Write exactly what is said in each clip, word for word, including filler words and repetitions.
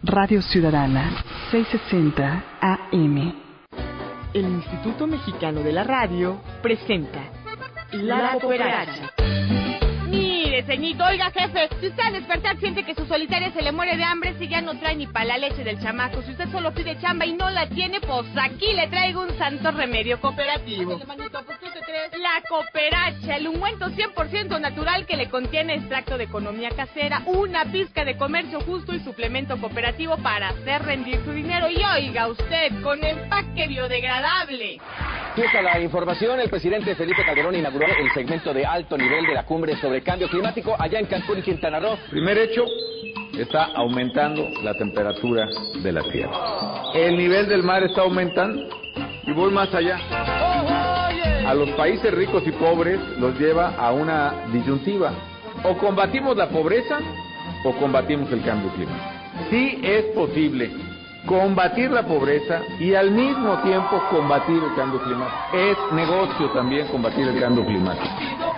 Radio Ciudadana, seiscientos sesenta A M. El Instituto Mexicano de la Radio presenta La, la Cooperacha. Mire, ceñito, oiga, jefe, si usted al despertar siente que su solitaria se le muere de hambre, si ya no trae ni para la leche del chamaco, si usted solo pide chamba y no la tiene, pues aquí le traigo un santo remedio cooperativo. Ándale, manito, ¿pues qué te crees? La Cooperacha, el ungüento cien por ciento natural que le contiene extracto de economía casera, una pizca de comercio justo y suplemento cooperativo para hacer rendir su dinero. Y oiga usted, con empaque biodegradable. Fiesta la información, el presidente Felipe Calderón inauguró el segmento de alto nivel de la cumbre sobre cambio climático allá en Cancún y Quintana Roo. Primer hecho, está aumentando la temperatura de la Tierra. El nivel del mar está aumentando y voy más allá. A los países ricos y pobres los lleva a una disyuntiva. O combatimos la pobreza o combatimos el cambio climático. Sí es posible combatir la pobreza y al mismo tiempo combatir el cambio climático. Es negocio también combatir el cambio climático.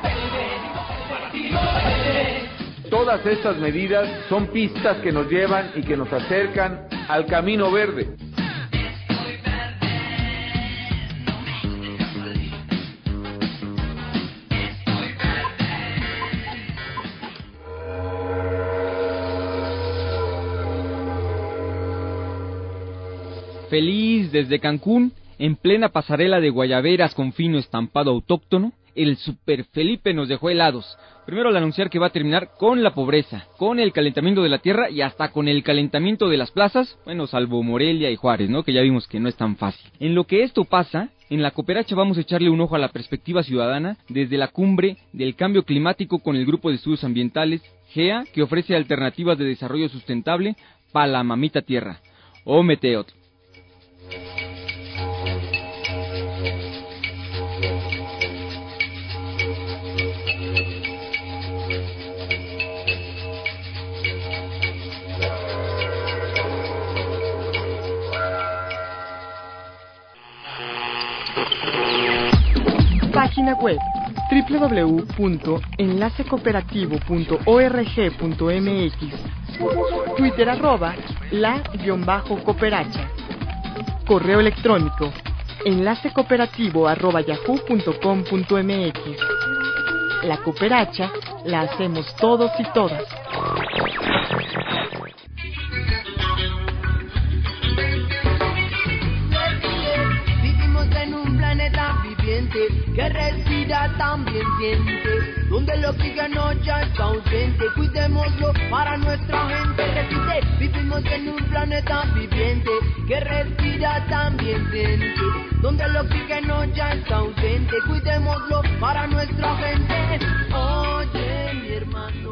Todas estas medidas son pistas que nos llevan y que nos acercan al camino verde. Feliz desde Cancún, en plena pasarela de guayaberas con fino estampado autóctono, el Super Felipe nos dejó helados. Primero al anunciar que va a terminar con la pobreza, con el calentamiento de la tierra y hasta con el calentamiento de las plazas, bueno, salvo Morelia y Juárez, ¿no? Que ya vimos que no es tan fácil. En lo que esto pasa, en la Cooperacha vamos a echarle un ojo a la perspectiva ciudadana desde la cumbre del cambio climático con el Grupo de Estudios Ambientales, G E A, que ofrece alternativas de desarrollo sustentable para la mamita tierra. O Meteotl. Página web doble u doble u doble u punto enlace cooperativo punto org punto m x. Twitter arroba la-cooperacha. Correo electrónico enlace cooperativo arroba yahoo punto com punto m x. La Cooperacha la hacemos todos y todas. Vivimos en un planeta viviente que respira también siente, donde el oxígeno ya está ausente. Cuidémoslo para nuestra gente. Repite, vivimos en un planeta viviente que respira también siente, donde el oxígeno ya está ausente. Cuidémoslo para nuestra gente. Oye, mi hermano.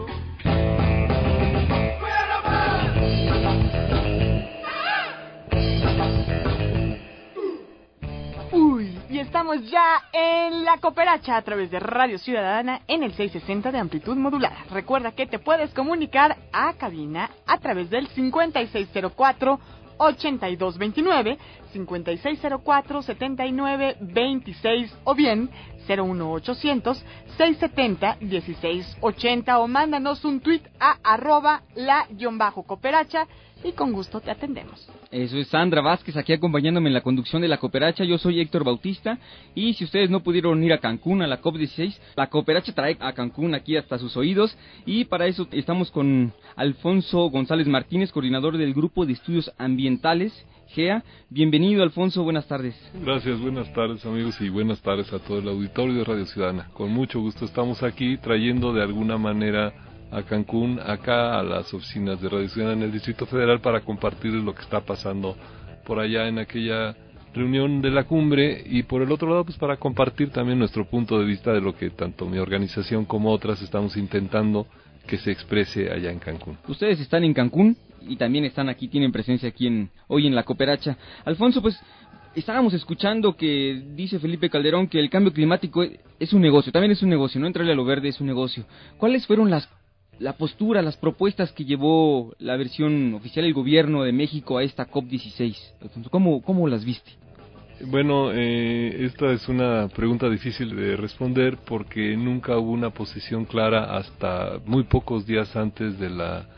Uy, y estamos ya en la Cooperacha a través de Radio Ciudadana en el seiscientos sesenta de amplitud modulada. Recuerda que te puedes comunicar a cabina a través del cincuenta y seis cero cuatro ochenta y dos veintinueve, cincuenta y seis cero cuatro setenta y nueve veintiséis o bien cero uno ochocientos seiscientos setenta dieciséis ochenta o mándanos un tuit a arroba la-cooperacha y con gusto te atendemos. Eso es Sandra Vázquez aquí acompañándome en la conducción de la Cooperacha. Yo soy Héctor Bautista y si ustedes no pudieron ir a Cancún a la COP dieciséis, la Cooperacha trae a Cancún aquí hasta sus oídos y para eso estamos con Alfonso González Martínez, coordinador del Grupo de Estudios Ambientales G E A. Bienvenido, Alfonso, buenas tardes. Gracias, buenas tardes amigos y buenas tardes a todo el auditorio de Radio Ciudadana. Con mucho gusto estamos aquí trayendo de alguna manera a Cancún, acá a las oficinas de Radio Ciudadana en el Distrito Federal para compartirles lo que está pasando por allá en aquella reunión de la cumbre y por el otro lado pues para compartir también nuestro punto de vista de lo que tanto mi organización como otras estamos intentando que se exprese allá en Cancún. Ustedes están en Cancún y también están aquí, tienen presencia aquí en hoy en la Cooperacha. Alfonso, pues estábamos escuchando que dice Felipe Calderón que el cambio climático es un negocio, también es un negocio, no entrarle a lo verde es un negocio. ¿Cuáles fueron las la postura, las propuestas que llevó la versión oficial del gobierno de México a esta COP dieciséis? ¿Cómo, cómo las viste? Bueno, eh, esta es una pregunta difícil de responder porque nunca hubo una posición clara hasta muy pocos días antes de la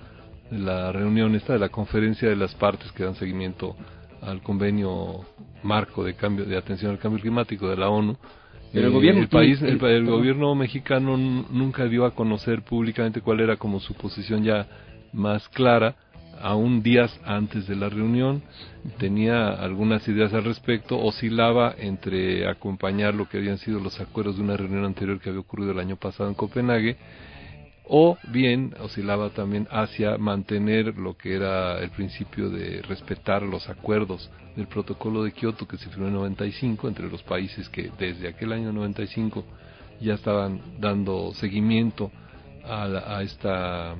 de la reunión esta, de la conferencia de las partes que dan seguimiento al convenio marco de cambio de atención al cambio climático de la ONU. Pero el gobierno, el país, el, el, el gobierno mexicano nunca dio a conocer públicamente cuál era como su posición ya más clara, aún días antes de la reunión. Tenía algunas ideas al respecto, oscilaba entre acompañar lo que habían sido los acuerdos de una reunión anterior que había ocurrido el año pasado en Copenhague, o bien oscilaba también hacia mantener lo que era el principio de respetar los acuerdos del protocolo de Kioto que se firmó en noventa y cinco entre los países que desde aquel año noventa y cinco ya estaban dando seguimiento a, la, a esta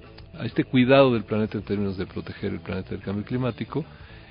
a este cuidado del planeta en términos de proteger el planeta del cambio climático,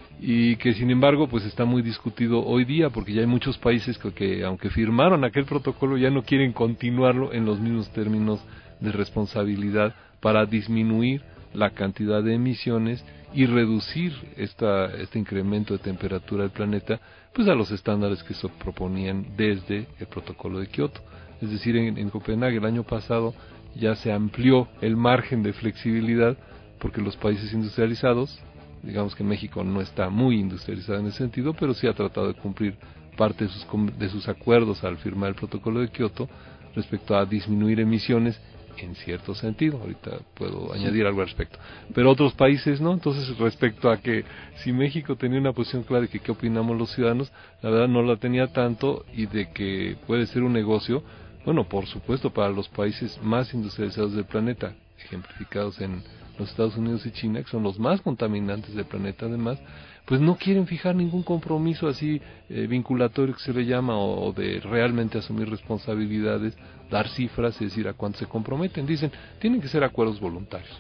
y que sin embargo pues está muy discutido hoy día porque ya hay muchos países que, que aunque firmaron aquel protocolo ya no quieren continuarlo en los mismos términos de responsabilidad para disminuir la cantidad de emisiones y reducir esta, este incremento de temperatura del planeta pues a los estándares que se proponían desde el protocolo de Kioto. Es decir, en, en Copenhague el año pasado ya se amplió el margen de flexibilidad porque los países industrializados, digamos que México no está muy industrializado en ese sentido, pero sí ha tratado de cumplir parte de sus, de sus acuerdos al firmar el protocolo de Kioto respecto a disminuir emisiones en cierto sentido. Ahorita puedo añadir algo al respecto, pero otros países no. Entonces, respecto a que si México tenía una posición clara de que qué opinamos los ciudadanos, la verdad no la tenía tanto, y de que puede ser un negocio, bueno, por supuesto, para los países más industrializados del planeta, ejemplificados en los Estados Unidos y China, que son los más contaminantes del planeta además, pues no quieren fijar ningún compromiso así eh, vinculatorio que se le llama, o, o de realmente asumir responsabilidades, dar cifras y decir a cuánto se comprometen. Dicen, tienen que ser acuerdos voluntarios.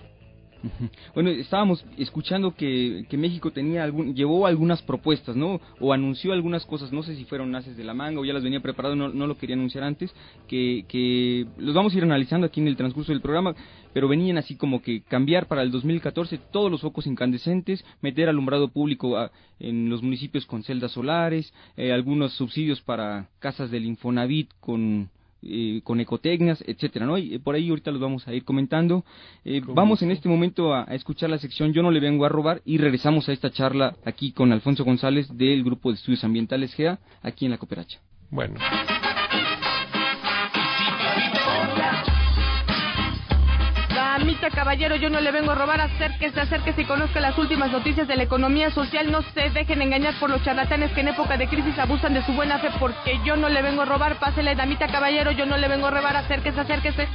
Bueno, estábamos escuchando que, que México tenía algún, llevó algunas propuestas, ¿no? O anunció algunas cosas, no sé si fueron naces de la manga o ya las venía preparado, no, no lo quería anunciar antes, que, que los vamos a ir analizando aquí en el transcurso del programa, pero venían así como que cambiar para el dos mil catorce todos los focos incandescentes, meter alumbrado público a, en los municipios con celdas solares, eh, algunos subsidios para casas del Infonavit con... Eh, con ecotecnias, etcétera, ¿no? Y eh, por ahí ahorita los vamos a ir comentando. Eh, vamos en este momento a, a escuchar la sección Yo no le vengo a robar, y regresamos a esta charla aquí con Alfonso González del Grupo de Estudios Ambientales G E A, aquí en La Cooperacha. Bueno. Damita, caballero, yo no le vengo a robar. Acérquese, acérquese y conozca las últimas noticias de la economía social. No se dejen engañar por los charlatanes que en época de crisis abusan de su buena fe, porque yo no le vengo a robar. Pásele, damita, caballero, yo no le vengo a robar. Acérquese, acérquese.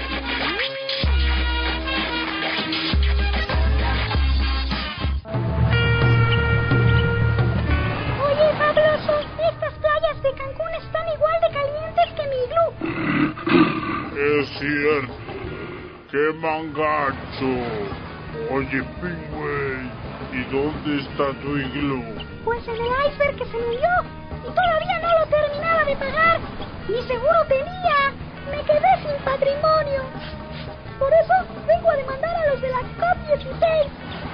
Oye, Pabloso, estas playas de Cancún están igual de calientes que mi iglú. Es cierto. ¡Qué mangacho! Oye, Pingüey, ¿y dónde está tu iglú? Pues en el iceberg que se me hundió, y todavía no lo terminaba de pagar. Ni seguro tenía. Me quedé sin patrimonio. Por eso vengo a demandar a los de la COP dieciséis.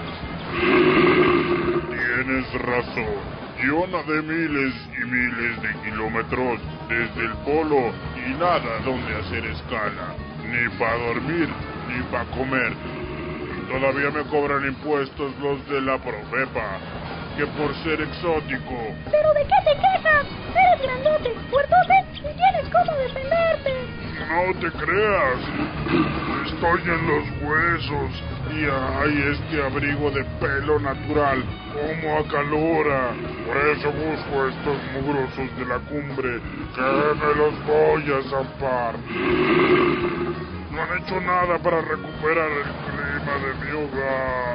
Tienes razón. Yo nadé miles y miles de kilómetros desde el polo y nada donde hacer escala. Ni para dormir, ni para comer. Todavía me cobran impuestos los de la Profepa, que por ser exótico. ¿Pero de qué te quejas? Eres grandote, fuertote y tienes cómo defenderte. No te creas. Estoy en los huesos y hay este abrigo de pelo natural, como acalora. Por eso busco estos mugrosos de la cumbre, que me los voy a zampar. No han hecho nada para recuperar el clima de mi hogar.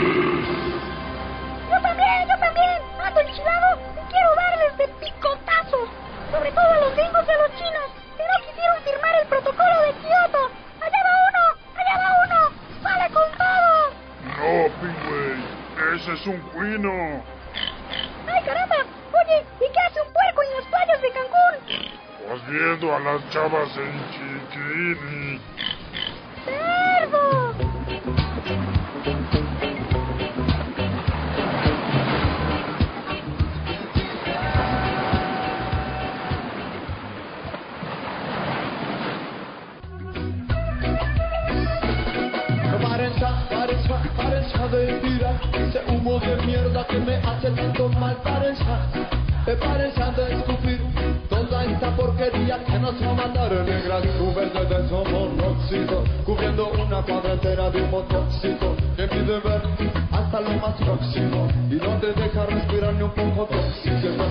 Yo también, yo también. Ando enchilado y quiero darles de picotazos. Sobre todo a los gringos de los chinos, que no quisieron firmar el protocolo de Kioto. ¡Allá va uno! ¡Allá va uno! ¡Sale con todo! No, Pingüey. Ese es un cuino. ¡Ay, caramba! Oye, ¿y qué hace un puerco en las playas de Cancún? Pues viendo a las chavas en chiquini. ¡Cerdo! humo de mierda que me hace tanto mal para echar, para echar de escupir toda esta porquería que nos va a matar. Negras nubes de desmonóxido cubriendo una cuadra entera de humo tóxico que pide ver hasta lo más próximo y no te deja respirar ni un poco de oxígeno.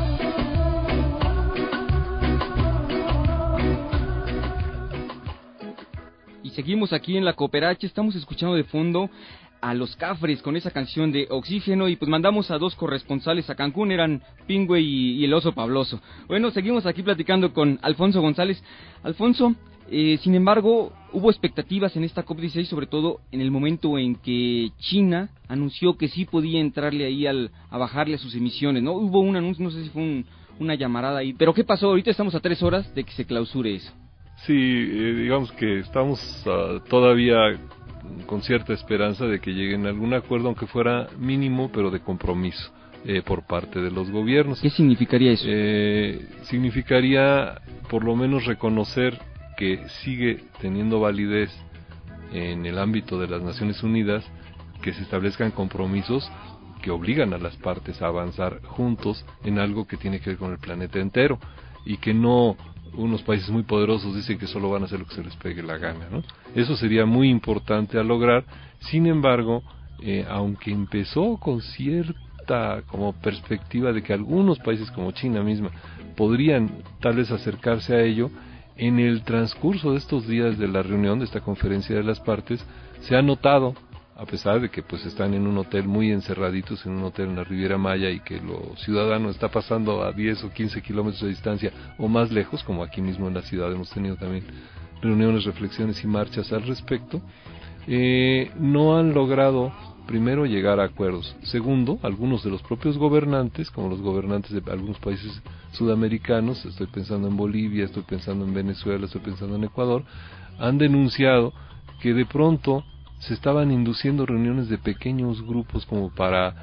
Y seguimos aquí en la Cooperacha, estamos escuchando de fondo a Los Cafres con esa canción de Oxígeno, y pues mandamos a dos corresponsales a Cancún, eran Pingüe y, y el Oso Pabloso. Bueno, seguimos aquí platicando con Alfonso González. Alfonso, eh, sin embargo, hubo expectativas en esta COP dieciséis, sobre todo en el momento en que China anunció que sí podía entrarle ahí al, a bajarle sus emisiones, ¿no? Hubo un anuncio, no sé si fue un, una llamarada ahí, pero ¿qué pasó? Ahorita estamos a tres horas de que se clausure eso. Sí, eh, digamos que estamos uh, todavía con cierta esperanza de que lleguen a algún acuerdo, aunque fuera mínimo, pero de compromiso eh, por parte de los gobiernos. ¿Qué significaría eso? Eh, significaría por lo menos reconocer que sigue teniendo validez en el ámbito de las Naciones Unidas que se establezcan compromisos que obligan a las partes a avanzar juntos en algo que tiene que ver con el planeta entero, y que no unos países muy poderosos dicen que solo van a hacer lo que se les pegue la gana, ¿no? Eso sería muy importante a lograr. Sin embargo, eh, aunque empezó con cierta como perspectiva de que algunos países como China misma podrían tal vez acercarse a ello, en el transcurso de estos días de la reunión, de esta conferencia de las partes, se ha notado, a pesar de que pues están en un hotel muy encerraditos, en un hotel en la Riviera Maya, y que lo ciudadano está pasando a diez o quince kilómetros de distancia o más lejos, como aquí mismo en la ciudad hemos tenido también reuniones, reflexiones y marchas al respecto, eh, no han logrado, primero, llegar a acuerdos. Segundo, algunos de los propios gobernantes, como los gobernantes de algunos países sudamericanos, estoy pensando en Bolivia, estoy pensando en Venezuela, estoy pensando en Ecuador, han denunciado que de pronto se estaban induciendo reuniones de pequeños grupos como para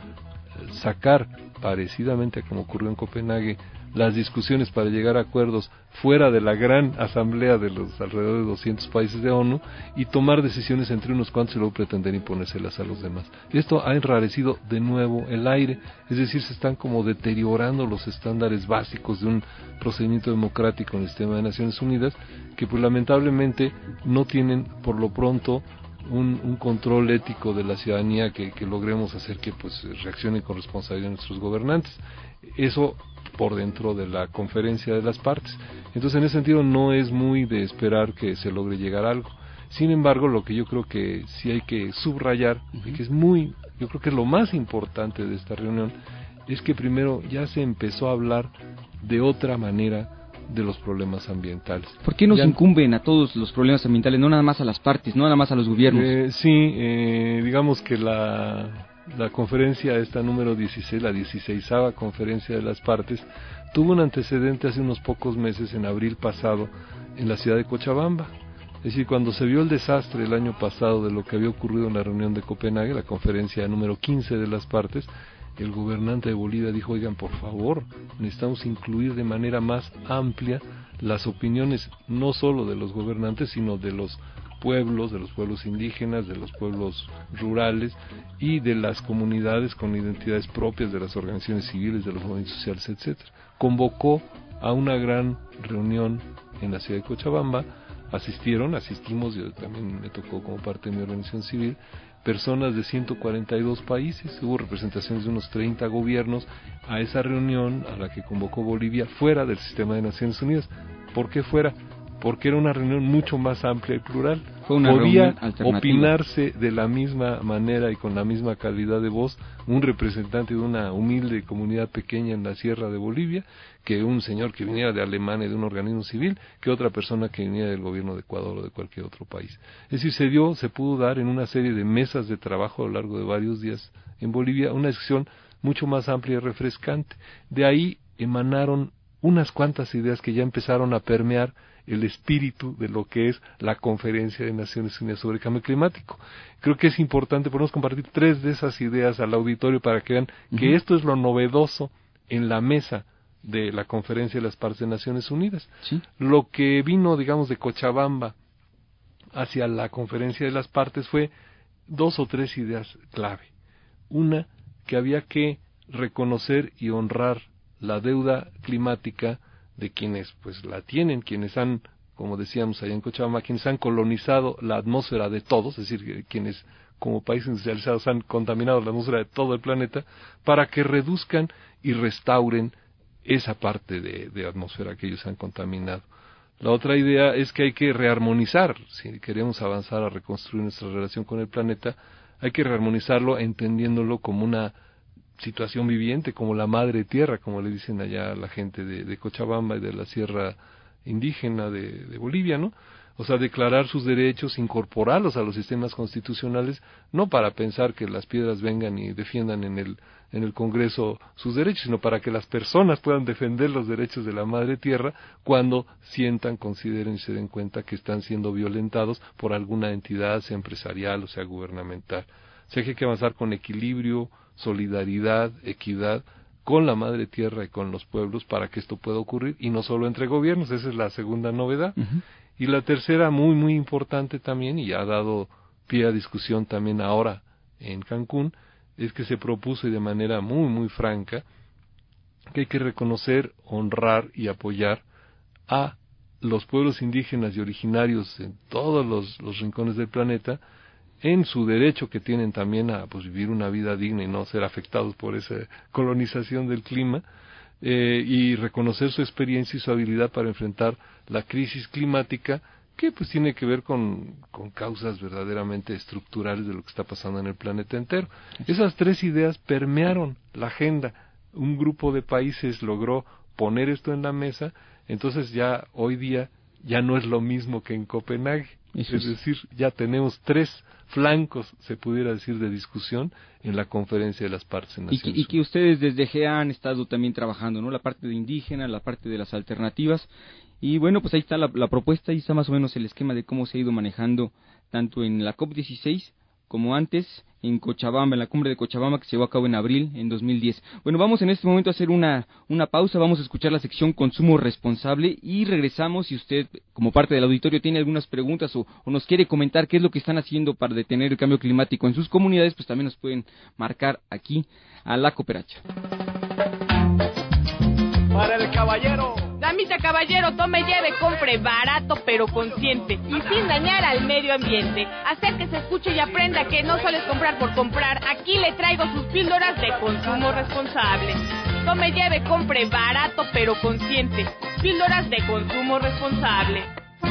sacar, parecidamente a como ocurrió en Copenhague, las discusiones para llegar a acuerdos fuera de la gran asamblea de los alrededor de doscientos países de ONU, y tomar decisiones entre unos cuantos y luego pretender imponérselas a los demás. Esto ha enrarecido de nuevo el aire, es decir, se están como deteriorando los estándares básicos de un procedimiento democrático en el sistema de Naciones Unidas, que pues lamentablemente no tienen por lo pronto Un, un control ético de la ciudadanía que, que logremos hacer que pues reaccionen con responsabilidad nuestros gobernantes. Eso por dentro de la conferencia de las partes. Entonces, en ese sentido, no es muy de esperar que se logre llegar a algo. Sin embargo, lo que yo creo que sí hay que subrayar, uh-huh. y que es muy, yo creo que es lo más importante de esta reunión, es que primero ya se empezó a hablar de otra manera de los problemas ambientales. ¿Por qué nos ya, incumben a todos los problemas ambientales, no nada más a las partes, no nada más a los gobiernos? Eh, sí, eh, digamos que la, la conferencia esta número dieciséis, la dieciseisava conferencia de las partes, tuvo un antecedente hace unos pocos meses, en abril pasado, en la ciudad de Cochabamba. Es decir, cuando se vio el desastre el año pasado de lo que había ocurrido en la reunión de Copenhague, la conferencia número quince de las partes, el gobernante de Bolivia dijo, oigan, por favor, necesitamos incluir de manera más amplia las opiniones no solo de los gobernantes, sino de los pueblos, de los pueblos indígenas, de los pueblos rurales y de las comunidades con identidades propias, de las organizaciones civiles, de los movimientos sociales, etcétera. Convocó a una gran reunión en la ciudad de Cochabamba, asistieron, asistimos, yo también me tocó como parte de mi organización civil, personas de ciento cuarenta y dos países, hubo representaciones de unos treinta gobiernos a esa reunión a la que convocó Bolivia fuera del sistema de Naciones Unidas. ¿Por qué fuera? Porque era una reunión mucho más amplia y plural. Fue una Podía opinarse de la misma manera y con la misma calidad de voz un representante de una humilde comunidad pequeña en la sierra de Bolivia, que un señor que viniera de Alemania, de un organismo civil, que otra persona que viniera del gobierno de Ecuador o de cualquier otro país. Es decir, se dio, se pudo dar en una serie de mesas de trabajo a lo largo de varios días en Bolivia una discusión mucho más amplia y refrescante. De ahí emanaron unas cuantas ideas que ya empezaron a permear el espíritu de lo que es la Conferencia de Naciones Unidas sobre Cambio Climático. Creo que es importante, podemos compartir tres de esas ideas al auditorio para que vean uh-huh. que esto es lo novedoso en la mesa de la Conferencia de las Partes de Naciones Unidas. ¿Sí? Lo que vino, digamos, de Cochabamba hacia la Conferencia de las Partes fue dos o tres ideas clave. Una, que había que reconocer y honrar la deuda climática de quienes pues la tienen, quienes han, como decíamos allá en Cochabamba, quienes han colonizado la atmósfera de todos, es decir, quienes como países industrializados han contaminado la atmósfera de todo el planeta, para que reduzcan y restauren esa parte de, de atmósfera que ellos han contaminado. La otra idea es que hay que rearmonizar, si queremos avanzar a reconstruir nuestra relación con el planeta, hay que rearmonizarlo entendiéndolo como una situación viviente, como la madre tierra, como le dicen allá a la gente de, de Cochabamba y de la sierra indígena de, de Bolivia, ¿no? O sea, declarar sus derechos, incorporarlos a los sistemas constitucionales, no para pensar que las piedras vengan y defiendan en el, en el Congreso sus derechos, sino para que las personas puedan defender los derechos de la madre tierra cuando sientan, consideren y se den cuenta que están siendo violentados por alguna entidad, sea empresarial o sea gubernamental. O sea que hay que avanzar con equilibrio, solidaridad, equidad, con la madre tierra y con los pueblos para que esto pueda ocurrir, y no solo entre gobiernos, esa es la segunda novedad. Uh-huh. Y la tercera, muy muy importante también, y ha dado pie a discusión también ahora en Cancún, es que se propuso y de manera muy muy franca que hay que reconocer, honrar y apoyar a los pueblos indígenas y originarios en todos los, los rincones del planeta, en su derecho que tienen también a pues, vivir una vida digna y no ser afectados por esa colonización del clima, eh, y reconocer su experiencia y su habilidad para enfrentar la crisis climática, que pues tiene que ver con, con causas verdaderamente estructurales de lo que está pasando en el planeta entero. Esas tres ideas permearon la agenda. Un grupo de países logró poner esto en la mesa, entonces ya hoy día ya no es lo mismo que en Copenhague. Eso es, es decir, ya tenemos tres flancos, se pudiera decir, de discusión en la conferencia de las partes en Naciones y que, y que ustedes desde G E A han estado también trabajando, ¿no? La parte de indígena, la parte de las alternativas, y bueno, pues ahí está la, la propuesta, ahí está más o menos el esquema de cómo se ha ido manejando tanto en la COP dieciséis como antes en Cochabamba, en la cumbre de Cochabamba que se llevó a cabo en abril en dos mil diez. Bueno, vamos en este momento a hacer una, una pausa, vamos a escuchar la sección Consumo Responsable y regresamos. Si usted, como parte del auditorio, tiene algunas preguntas o, o nos quiere comentar qué es lo que están haciendo para detener el cambio climático en sus comunidades, pues también nos pueden marcar aquí a la Cooperacha. Para el caballero. Damita caballero, tome, lleve, compre barato pero consciente y sin dañar al medio ambiente. Hacer que se escuche y aprenda que no solo es comprar por comprar. Aquí le traigo sus píldoras de consumo responsable. Tome, lleve, compre barato pero consciente. Píldoras de consumo responsable.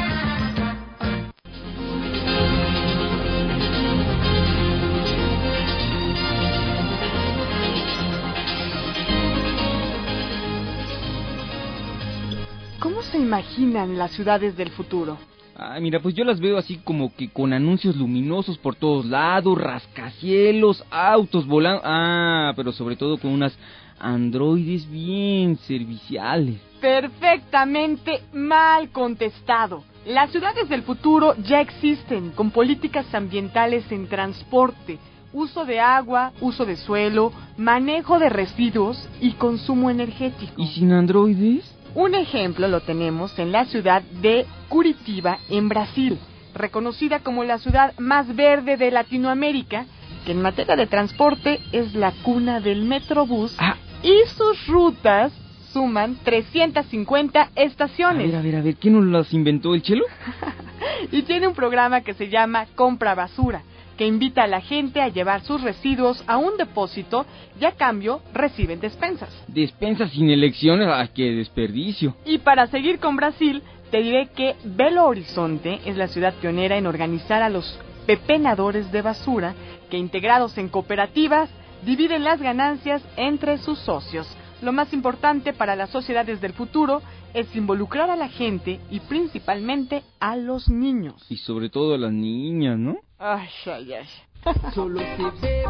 ¿Cómo se imaginan las ciudades del futuro? Ah, mira, pues yo las veo así como que con anuncios luminosos por todos lados, rascacielos, autos volando, ah, pero sobre todo con unas androides bien serviciales. Perfectamente mal contestado. Las ciudades del futuro ya existen, con políticas ambientales en transporte, uso de agua, uso de suelo, manejo de residuos y consumo energético. ¿Y sin androides? Un ejemplo lo tenemos en la ciudad de Curitiba, en Brasil, reconocida como la ciudad más verde de Latinoamérica, que en materia de transporte es la cuna del Metrobús, ah. y sus rutas suman trescientas cincuenta estaciones. A ver, a ver, a ver, ¿quién nos las inventó, el Chelo? Y tiene un programa que se llama Compra Basura, que invita a la gente a llevar sus residuos a un depósito y a cambio reciben despensas. ¿Despensas sin elecciones? ¡Ah, qué desperdicio! Y para seguir con Brasil, te diré que Belo Horizonte es la ciudad pionera en organizar a los pepenadores de basura, que integrados en cooperativas, dividen las ganancias entre sus socios. Lo más importante para las sociedades del futuro es involucrar a la gente y principalmente a los niños. Y sobre todo a las niñas, ¿no? Ay, ay, ay. Solo se ve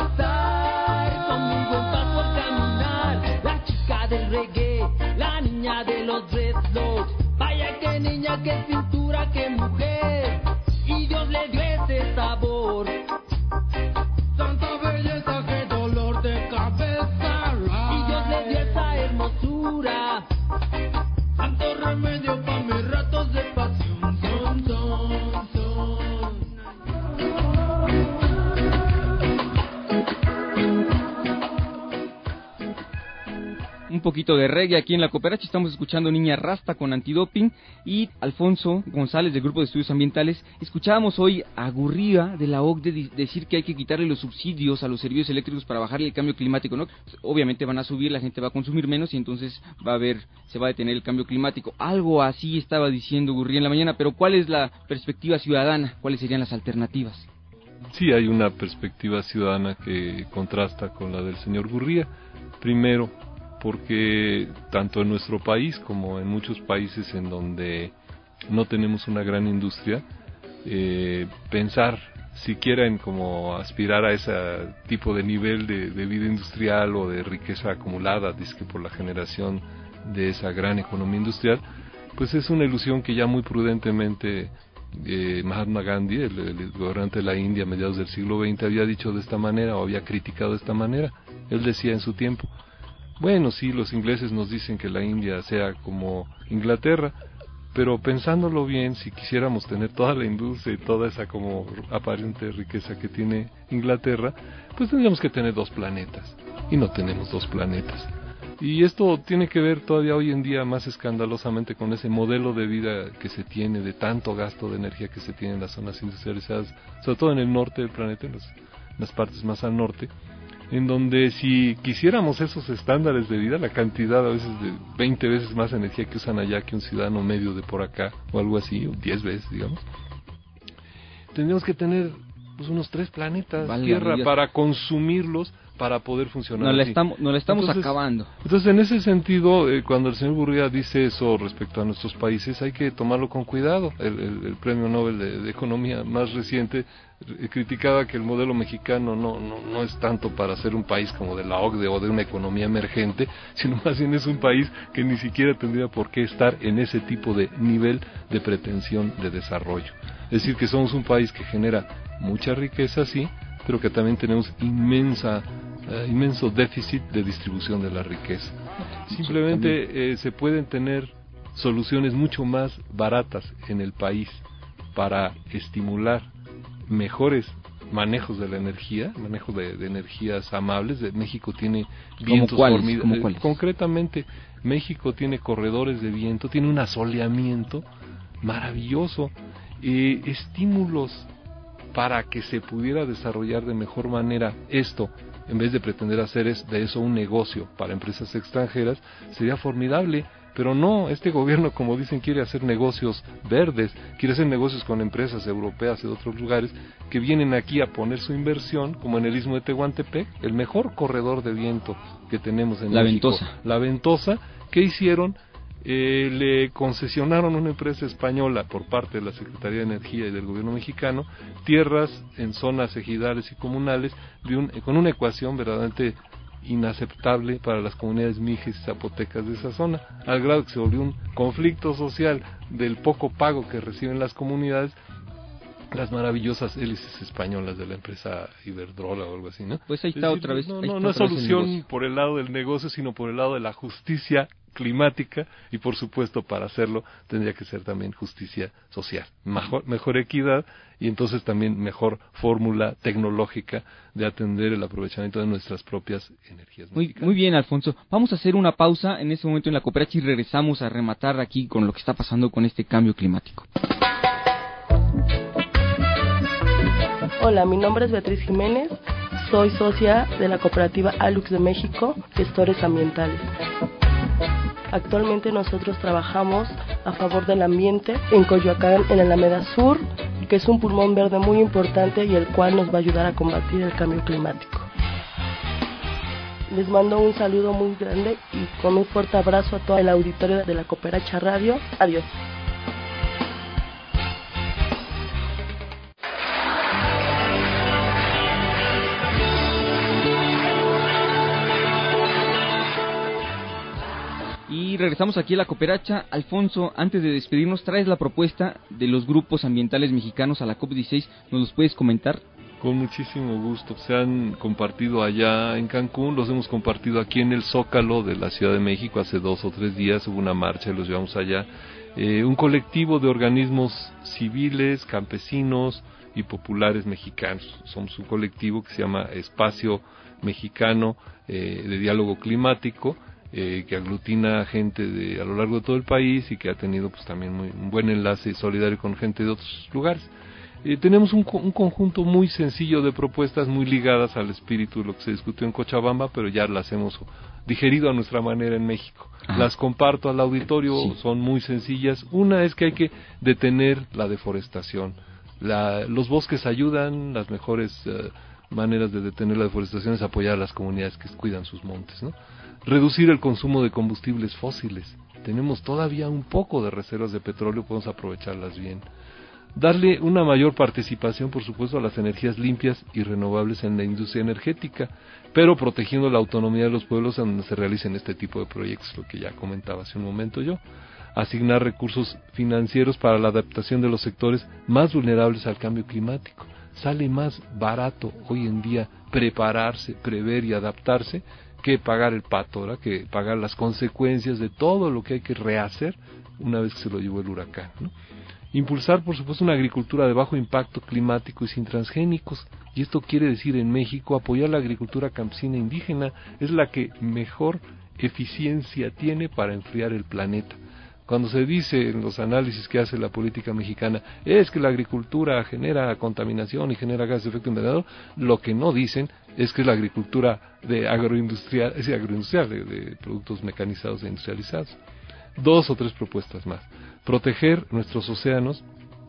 pasar con muy buen paso al caminar. La chica del reggae, la niña de los dreadlocks. Vaya que niña, que cintura, que mujer. Y Dios le dio ese sabor. Tanta belleza, que dolor de cabeza. Y Dios le dio esa hermosura. Tanto remedio pa' mis ratos de pasión. Son, son, son. un poquito de reggae aquí en la Cooperacha. Estamos escuchando Niña Rasta con Antidoping y Alfonso González del Grupo de Estudios Ambientales. Escuchábamos hoy a Gurría de la O C D E decir que hay que quitarle los subsidios a los servicios eléctricos para bajarle el cambio climático, ¿no? Obviamente van a subir, la gente va a consumir menos y entonces va a haber, se va a detener el cambio climático. Algo así estaba diciendo Gurría en la mañana, pero ¿cuál es la perspectiva ciudadana? ¿Cuáles serían las alternativas? Sí, hay una perspectiva ciudadana que contrasta con la del señor Gurría. Primero, porque tanto en nuestro país como en muchos países en donde no tenemos una gran industria, eh, pensar siquiera en como aspirar a ese tipo de nivel de, de vida industrial o de riqueza acumulada, dizque por la generación de esa gran economía industrial, pues es una ilusión que ya muy prudentemente eh, Mahatma Gandhi, el, el gobernante de la India a mediados del siglo veinte, había dicho de esta manera o había criticado de esta manera. Él decía en su tiempo, bueno, sí, los ingleses nos dicen que la India sea como Inglaterra, pero pensándolo bien, si quisiéramos tener toda la industria y toda esa como aparente riqueza que tiene Inglaterra, pues tendríamos que tener dos planetas, y no tenemos dos planetas. Y esto tiene que ver todavía hoy en día más escandalosamente con ese modelo de vida que se tiene, de tanto gasto de energía que se tiene en las zonas industrializadas, sobre todo en el norte del planeta, en, los, en las partes más al norte, en donde si quisiéramos esos estándares de vida, la cantidad a veces de veinte veces más energía que usan allá que un ciudadano medio de por acá, o algo así, o diez veces, digamos, tendríamos que tener pues, unos tres planetas vale, Tierra Dios. Para consumirlos, para poder funcionar. Nos la estamos, nos la estamos entonces, acabando. Entonces, en ese sentido, eh, cuando el señor Gurría dice eso respecto a nuestros países, hay que tomarlo con cuidado. El, el, el premio Nobel de, de Economía más reciente eh, criticaba que el modelo mexicano no, no, no es tanto para ser un país como de la O C D E o de una economía emergente, sino más bien es un país que ni siquiera tendría por qué estar en ese tipo de nivel de pretensión de desarrollo. Es decir, que somos un país que genera mucha riqueza, sí, pero que también tenemos inmensa Uh, inmenso déficit de distribución de la riqueza. Simplemente eh, se pueden tener soluciones mucho más baratas en el país para estimular mejores manejos de la energía, manejo de, de energías amables. De, México tiene vientos formidables. Eh, concretamente, México tiene corredores de viento, tiene un asoleamiento maravilloso, eh, estímulos para que se pudiera desarrollar de mejor manera esto, en vez de pretender hacer es de eso un negocio para empresas extranjeras, sería formidable, pero no, este gobierno, como dicen, quiere hacer negocios verdes, quiere hacer negocios con empresas europeas de otros lugares que vienen aquí a poner su inversión, como en el Istmo de Tehuantepec, el mejor corredor de viento que tenemos en la México. Ventosa. La Ventosa, ¿qué hicieron? Eh, le concesionaron a una empresa española por parte de la Secretaría de Energía y del gobierno mexicano tierras en zonas ejidales y comunales de un, con una ecuación verdaderamente inaceptable para las comunidades mijes y zapotecas de esa zona, al grado que se volvió un conflicto social del poco pago que reciben las comunidades, las maravillosas hélices españolas de la empresa Iberdrola o algo así, ¿no? Pues ahí está es decir, otra vez. No, no, no es solución por el lado del negocio, sino por el lado de la justicia climática, y por supuesto para hacerlo tendría que ser también justicia social, mejor, mejor equidad, y entonces también mejor fórmula tecnológica de atender el aprovechamiento de nuestras propias energías. Muy, muy bien, Alfonso. Vamos a hacer una pausa en este momento en la Cooperacha y regresamos a rematar aquí con lo que está pasando con este cambio climático. Hola, mi nombre es Beatriz Jiménez, soy socia de la cooperativa Alux de México, Gestores Ambientales. Actualmente nosotros trabajamos a favor del ambiente en Coyoacán, en la Alameda Sur, que es un pulmón verde muy importante y el cual nos va a ayudar a combatir el cambio climático. Les mando un saludo muy grande y con un fuerte abrazo a todo el auditorio de la Cooperacha Radio. Adiós. Y regresamos aquí a la Cooperacha. Alfonso, antes de despedirnos, traes la propuesta de los grupos ambientales mexicanos a la COP dieciséis. ¿Nos los puedes comentar? Con muchísimo gusto. Se han compartido allá en Cancún, los hemos compartido aquí en el Zócalo de la Ciudad de México. Hace dos o tres días hubo una marcha y los llevamos allá. Eh, un colectivo de organismos civiles, campesinos y populares mexicanos. Somos un colectivo que se llama Espacio Mexicano eh, de Diálogo Climático. eh, que aglutina gente de a lo largo de todo el país y que ha tenido pues también muy, un buen enlace solidario con gente de otros lugares. Eh, tenemos un, un conjunto muy sencillo de propuestas muy ligadas al espíritu de lo que se discutió en Cochabamba, pero ya las hemos digerido a nuestra manera en México. Ajá. Las comparto al auditorio, sí. Son muy sencillas. Una es que hay que detener la deforestación. La, los bosques ayudan, las mejores uh, maneras de detener la deforestación es apoyar a las comunidades que cuidan sus montes, ¿no? Reducir el consumo de combustibles fósiles. Tenemos todavía un poco de reservas de petróleo, podemos aprovecharlas bien. Darle una mayor participación, por supuesto, a las energías limpias y renovables en la industria energética, pero protegiendo la autonomía de los pueblos en donde se realicen este tipo de proyectos, lo que ya comentaba hace un momento yo. Asignar recursos financieros para la adaptación de los sectores más vulnerables al cambio climático. Sale más barato hoy en día prepararse, prever y adaptarse que pagar el pato, ¿verdad? Que pagar las consecuencias de todo lo que hay que rehacer una vez que se lo llevó el huracán, ¿no? Impulsar, por supuesto, una agricultura de bajo impacto climático y sin transgénicos. Y esto quiere decir en México apoyar la agricultura campesina indígena. Es la que mejor eficiencia tiene para enfriar el planeta. Cuando se dice en los análisis que hace la política mexicana, es que la agricultura genera contaminación y genera gases de efecto invernadero, lo que no dicen es que es la agricultura de agroindustrial, es agroindustrial, de, de productos mecanizados e industrializados. Dos o tres propuestas más. Proteger nuestros océanos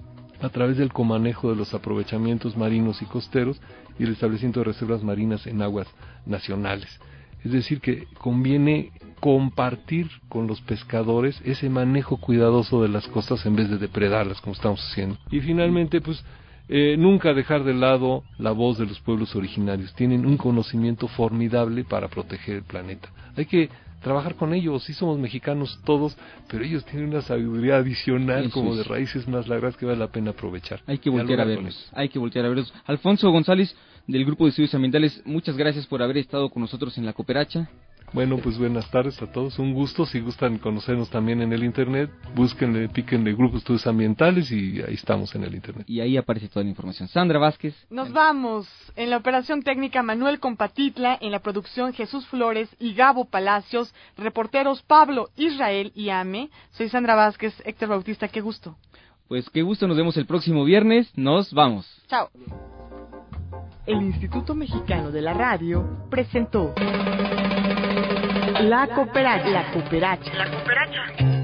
a través del comanejo de los aprovechamientos marinos y costeros y el establecimiento de reservas marinas en aguas nacionales. Es decir, que conviene compartir con los pescadores ese manejo cuidadoso de las costas en vez de depredarlas como estamos haciendo. Y finalmente, pues, eh, nunca dejar de lado la voz de los pueblos originarios. Tienen un conocimiento formidable para proteger el planeta. Hay que trabajar con ellos. Sí somos mexicanos todos, pero ellos tienen una sabiduría adicional, eso como es. De raíces más largas que vale la pena aprovechar. Hay que voltear a verlos. Hay que voltear a verlos. Alfonso González, del Grupo de Estudios Ambientales, muchas gracias por haber estado con nosotros en la Cooperacha. Bueno, pues buenas tardes a todos, un gusto. Si gustan conocernos también en el internet, búsquenle, píquenle Grupo de Estudios Ambientales y ahí estamos en el internet. Y ahí aparece toda la información. Sandra Vázquez. Nos vamos. En la operación técnica Manuel Compatitla, en la producción Jesús Flores y Gabo Palacios, reporteros Pablo, Israel y Ame. Soy Sandra Vázquez, Héctor Bautista, qué gusto. Pues qué gusto, nos vemos el próximo viernes, nos vamos. Chao. El Instituto Mexicano de la Radio presentó La Cooperacha. La Cooperacha. La Cooperacha.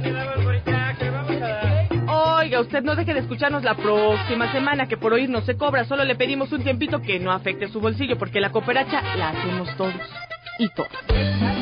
Oiga, usted no deje de escucharnos la próxima semana, que por oír no se cobra, solo le pedimos un tiempito que no afecte su bolsillo, porque la Cooperacha la hacemos todos y todas.